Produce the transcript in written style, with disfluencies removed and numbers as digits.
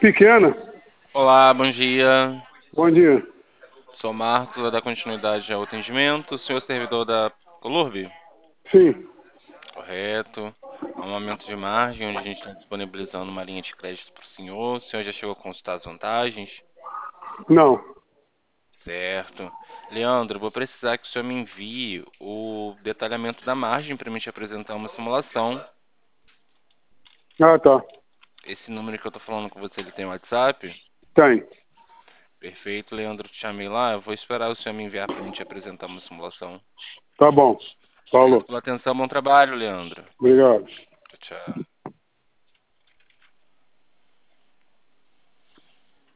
Pequena. Olá, bom dia. Bom dia. Sou Marcos, vou dar continuidade ao atendimento. O senhor é servidor da Colurb? Sim. Correto. Há um aumento de margem, onde a gente está disponibilizando uma linha de crédito para o senhor. O senhor já chegou a consultar as vantagens? Não. Certo. Leandro, vou precisar que o senhor me envie o detalhamento da margem para mim te apresentar uma simulação. Ah, tá. Esse número que eu estou falando com você, ele tem WhatsApp? Tem. Perfeito, Leandro, te chamei lá. Eu vou esperar o senhor me enviar para mim te apresentar uma simulação. Tá bom. Obrigado Falou. pela atenção, bom trabalho, Leandro. Obrigado. Tchau, tchau.